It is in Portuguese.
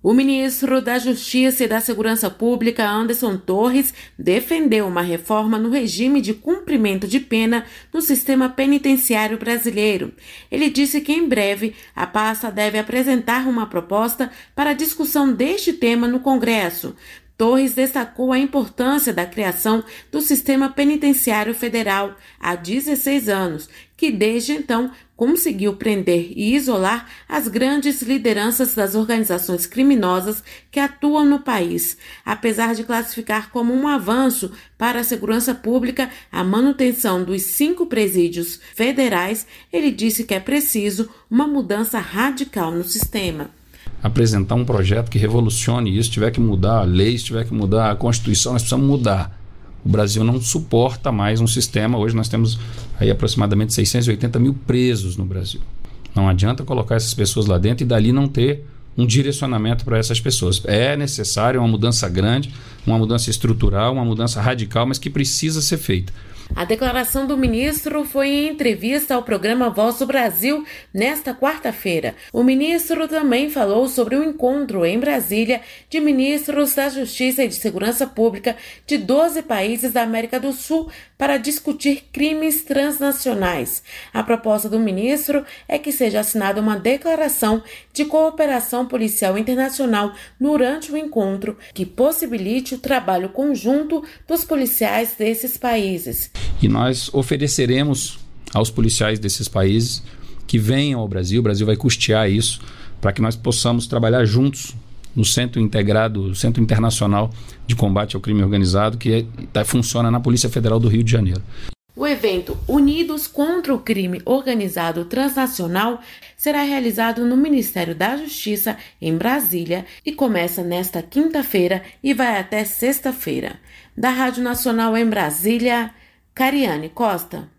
O ministro da Justiça e da Segurança Pública, Anderson Torres, defendeu uma reforma no regime de cumprimento de pena no sistema penitenciário brasileiro. Ele disse que em breve a pasta deve apresentar uma proposta para a discussão deste tema no Congresso. Torres destacou a importância da criação do Sistema Penitenciário Federal há 16 anos, que desde então conseguiu prender e isolar as grandes lideranças das organizações criminosas que atuam no país. Apesar de classificar como um avanço para a segurança pública a manutenção dos 5 presídios federais, ele disse que é preciso uma mudança radical no sistema. Apresentar um projeto que revolucione isso, tiver que mudar a lei, se tiver que mudar a Constituição, nós precisamos mudar. O Brasil não suporta mais um sistema. Hoje nós temos aí aproximadamente 680 mil presos no Brasil. Não adianta colocar essas pessoas lá dentro e dali não ter um direcionamento para essas pessoas. É necessário uma mudança grande, uma mudança estrutural, uma mudança radical, mas que precisa ser feita. A declaração do ministro foi em entrevista ao programa Voz do Brasil nesta quarta-feira. O ministro também falou sobre o encontro em Brasília de ministros da Justiça e de Segurança Pública de 12 países da América do Sul para discutir crimes transnacionais. A proposta do ministro é que seja assinada uma declaração de cooperação policial internacional durante o encontro que possibilite o trabalho conjunto dos policiais desses países. E nós ofereceremos aos policiais desses países que venham ao Brasil, o Brasil vai custear isso, para que nós possamos trabalhar juntos no Centro Integrado, Centro Internacional de Combate ao Crime Organizado, que funciona na Polícia Federal do Rio de Janeiro. O evento Unidos contra o Crime Organizado Transnacional será realizado no Ministério da Justiça, em Brasília, e começa nesta quinta-feira e vai até sexta-feira. Da Rádio Nacional em Brasília, Cariane Costa.